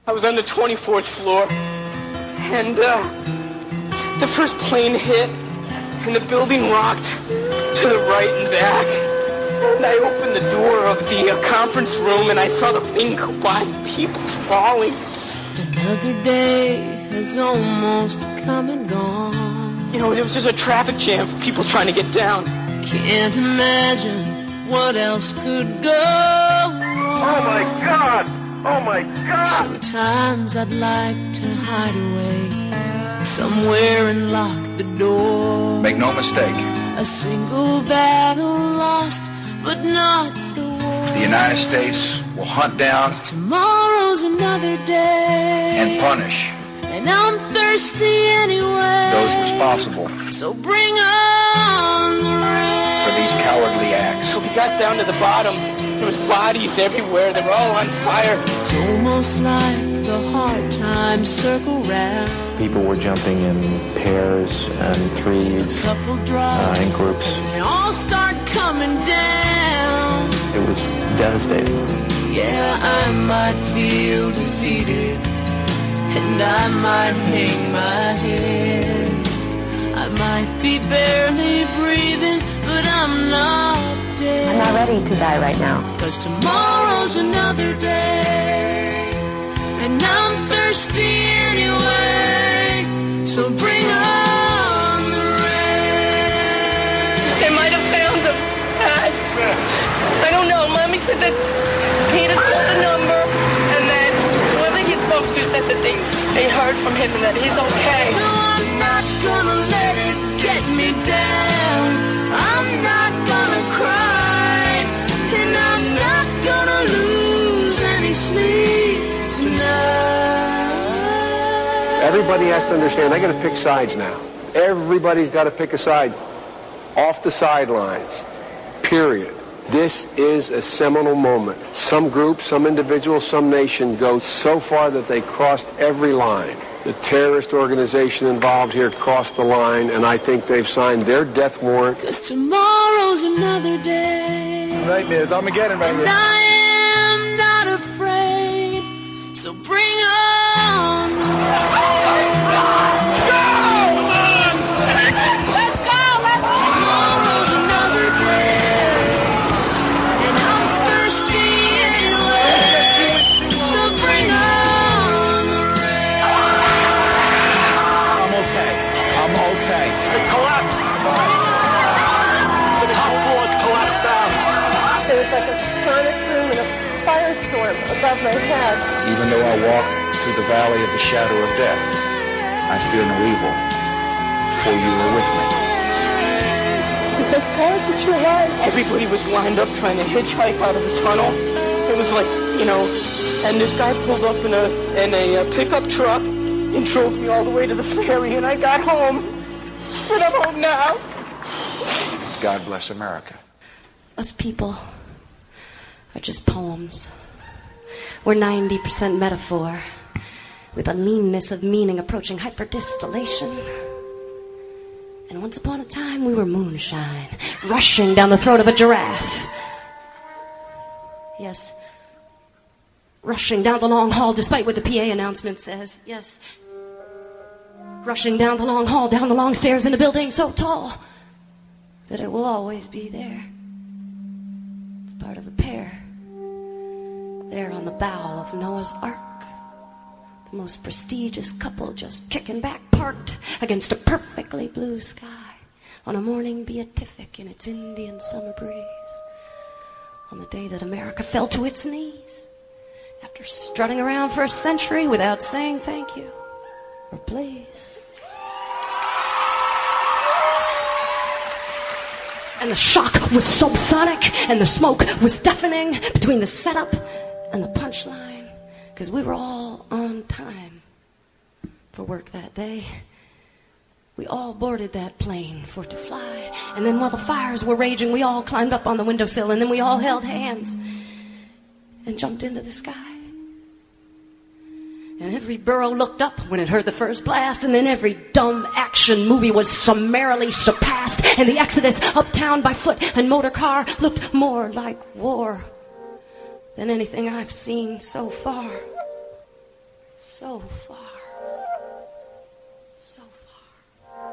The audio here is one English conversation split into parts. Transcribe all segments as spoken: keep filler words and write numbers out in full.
I was on the twenty-fourth floor, and uh, the first plane hit, and the building rocked to the right and back. And I opened the door of the uh, conference room, and I saw the plane go by, and people falling. Another day has almost come and gone. You know, there was just a traffic jam for people trying to get down. Can't imagine what else could go wrong. Oh, my God! Oh, my God! Sometimes I'd like to hide away somewhere and lock the door. Make no mistake. A single battle lost, but not the war. The United States will hunt down. Tomorrow's another day. And punish. And I'm thirsty anyway. Those responsible. So bring on the rain. For these cowardly acts. So we got down to the bottom. There was bodies everywhere. They were all on fire. It's almost like the hard times circle round. People were jumping in pairs and threes, couple drops, uh, in groups. And they all start coming down. It was devastating. Yeah, I might feel defeated, and I might hang my head. I might be barely breathing, but I'm not dead. I'm not ready to die right now. 'Cause tomorrow's another day, and I'm thirsty anyway. So bring on the rain. They might have found him. I, I don't know. Mommy said that Peter called the number, and that whoever he spoke to said that they, they heard from him and that he's okay. No, I'm not gonna let it get me down. I'm not gonna cry, and I'm not gonna lose any sleep tonight. Everybody has to understand, they got to pick sides now. Everybody's got to pick a side. Off the sidelines. Period. This is a seminal moment. Some group, some individual, some nation go so far that they crossed every line. The terrorist organization involved here crossed the line, and I think they've signed their death warrant. 'Cause tomorrow's another day. Right, Miz. Armageddon right And here. I am not afraid. So bring on the Like a sonic boom and a firestorm above my head. Even though I walk through the valley of the shadow of death, I fear no evil, for you are with me. Because God is your life. Everybody was lined up trying to hitchhike out of the tunnel. It was like, you know, and this guy pulled up in a in a uh, pickup truck and drove me all the way to the ferry, and I got home. And I'm home now. God bless America. Us people are just poems. We're ninety percent metaphor, with a leanness of meaning approaching hyperdistillation. And once upon a time, we were moonshine, rushing down the throat of a giraffe. Yes, rushing down the long hall, despite what the P A announcement says. Yes, rushing down the long hall, down the long stairs in a building so tall that it will always be there. Part of the pair, there on the bow of Noah's Ark, the most prestigious couple just kicking back, parked against a perfectly blue sky on a morning beatific in its Indian summer breeze, on the day that America fell to its knees after strutting around for a century without saying thank you or please. And the shock was subsonic, and the smoke was deafening between the setup and the punchline, because we were all on time for work that day. We all boarded that plane for it to fly, and then while the fires were raging, we all climbed up on the windowsill, and then we all held hands and jumped into the sky. And every burro looked up when it heard the first blast, and then every dumb action movie was summarily surpassed, and the exodus uptown by foot and motor car looked more like war than anything I've seen so far. so far. So far.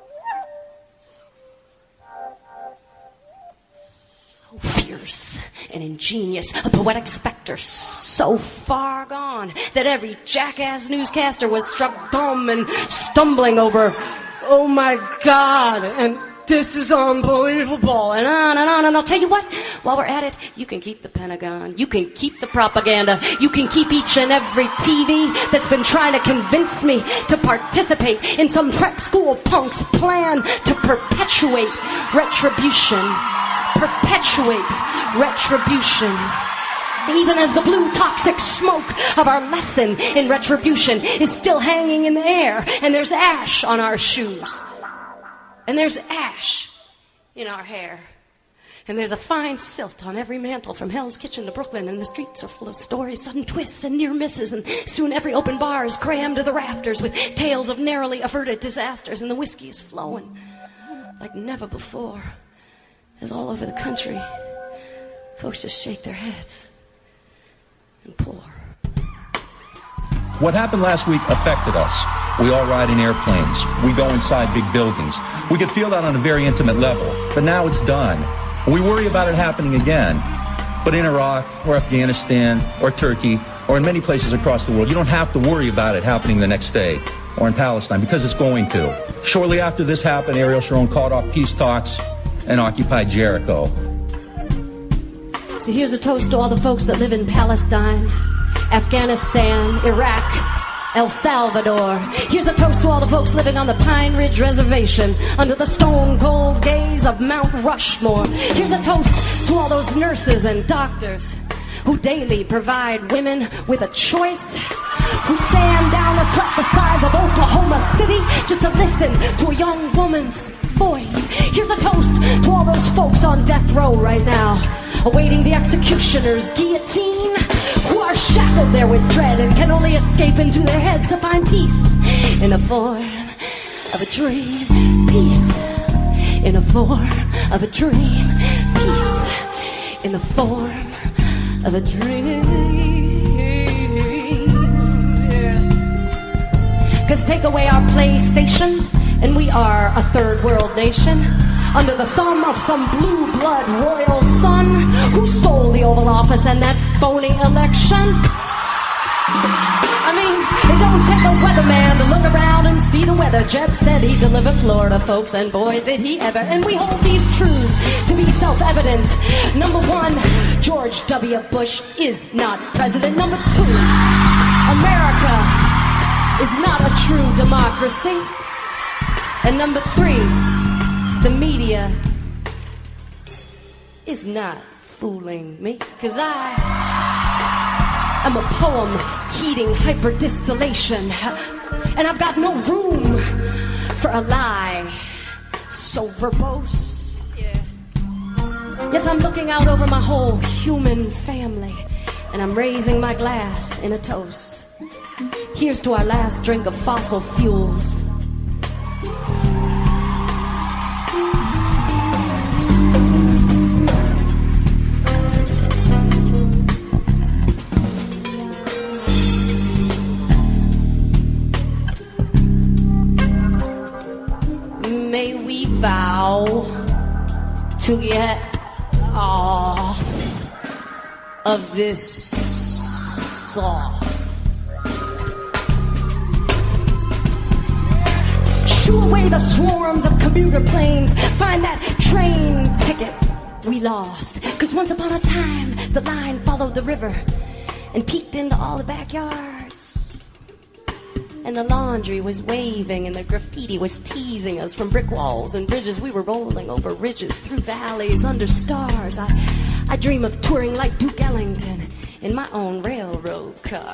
So fierce and ingenious, a poetic specter so far gone that every jackass newscaster was struck dumb and stumbling over, oh my God, and this is unbelievable, and on and on. And I'll tell you what, while we're at it, you can keep the Pentagon, you can keep the propaganda, you can keep each and every T V that's been trying to convince me to participate in some prep school punk's plan to perpetuate retribution. Perpetuate retribution. Even as the blue toxic smoke of our lesson in retribution is still hanging in the air, and there's ash on our shoes. And there's ash in our hair. And there's a fine silt on every mantle from Hell's Kitchen to Brooklyn. And the streets are full of stories, sudden twists and near misses. And soon every open bar is crammed to the rafters with tales of narrowly averted disasters. And the whiskey is flowing like never before. As all over the country, folks just shake their heads and pour. What happened last week affected us. We all ride in airplanes. We go inside big buildings. We could feel that on a very intimate level. But now it's done. We worry about it happening again. But in Iraq or Afghanistan or Turkey or in many places across the world, you don't have to worry about it happening the next day. Or in Palestine, because it's going to. Shortly after this happened, Ariel Sharon called off peace talks and occupied Jericho. So here's a toast to all the folks that live in Palestine, Afghanistan, Iraq, El Salvador. Here's a toast to all the folks living on the Pine Ridge Reservation under the stone-cold gaze of Mount Rushmore. Here's a toast to all those nurses and doctors who daily provide women with a choice, who stand down a threat the size of Oklahoma City just to listen to a young woman's voice. Here's a toast to all those folks on death row right now, awaiting the executioner's guillotine, who are shackled there with dread and can only escape into their heads to find peace in the form of a dream. Peace in the form of a dream. Peace in the form of a dream. Cause take away our PlayStations and we are a third world nation under the thumb of some blue blood royal son who stole the Oval Office and that phony election. I mean, it don't take a weatherman to look around and see the weather. Jeb said he delivered Florida, folks, and boy, did he ever. And we hold these truths to be self-evident. Number one, George W. Bush is not president. Number two, America is not a true democracy. And number three, the media is not fooling me, because I am a poem heating hyperdistillation, and I've got no room for a lie so verbose. Yeah. Yes, I'm looking out over my whole human family, and I'm raising my glass in a toast. Here's to our last drink of fossil fuels. May we vow to get off of this soft. Shoo away the swarms of commuter planes. Find that train ticket we lost. Cause once upon a time, the line followed the river and peeked into all the backyards. And the laundry was waving and the graffiti was teasing us from brick walls and bridges. We were rolling over ridges, through valleys, under stars. I, I dream of touring like Duke Ellington in my own railroad car.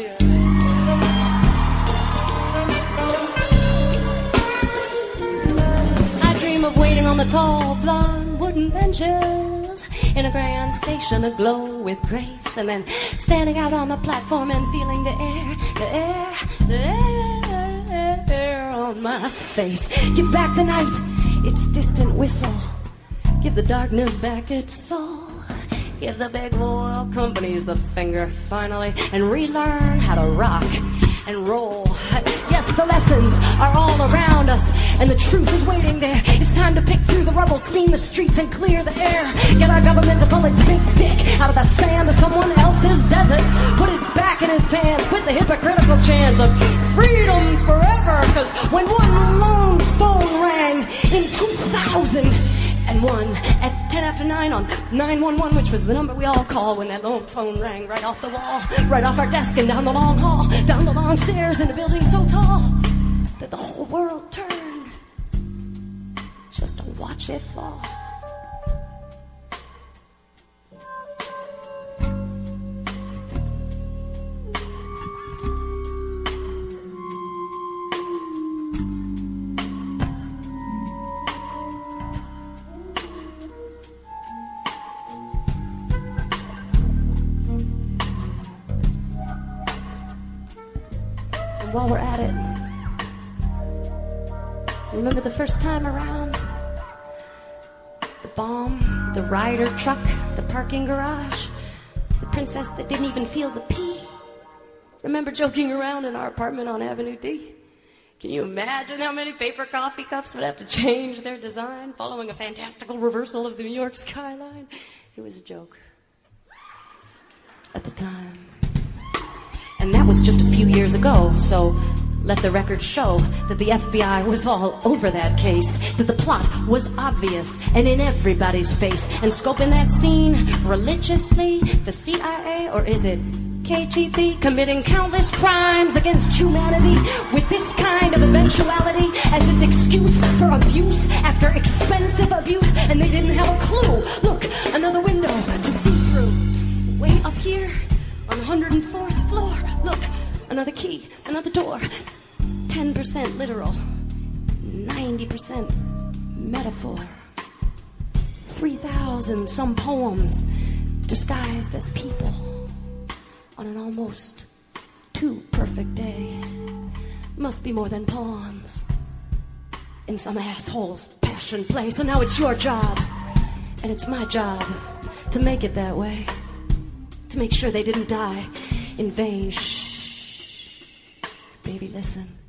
I dream of waiting on the tall, blonde wooden benches in a grand station aglow with grace, and then standing out on the platform and feeling the air, the air, the air, air on my face. Give back the night its distant whistle. Give the darkness back its soul. Give the big oil companies the finger finally, and relearn how to rock and roll. Yes, the lessons are all around us, and the truth is waiting there. It's time to pick through the rubble, clean the streets, and clear the air. Get our government to pull its big stick out of the sand of someone else's desert. Put it back in his pants. Quit the hypocritical chants of freedom forever. Because when one lone phone rang in two thousand one at ten after nine on nine one one, which was the number we all call when that lone phone rang right off the wall, right off our desk and down the long hall, down the long stairs in a building so tall that the whole world turned just to watch it fall. While we're at it, remember the first time around? The bomb, the rider truck, the parking garage, the princess that didn't even feel the pee. Remember joking around in our apartment on Avenue D? Can you imagine how many paper coffee cups would have to change their design following a fantastical reversal of the New York skyline? It was a joke at the time. And that was just a few years ago, so let the record show that the F B I was all over that case, that the plot was obvious and in everybody's face, and scoping that scene religiously, the C I A, or is it K G B, committing countless crimes against humanity with this kind of eventuality as its excuse for abuse after expensive abuse, and they didn't have a clue. Look, another window to see through. Way up here on one hundred fourth floor. Look, another key, another door. ten percent literal, ninety percent metaphor. three thousand some poems disguised as people on an almost too perfect day. Must be more than poems in some asshole's passion play. So now it's your job, and it's my job to make it that way. To make sure they didn't die in vain. Shh. Baby, listen.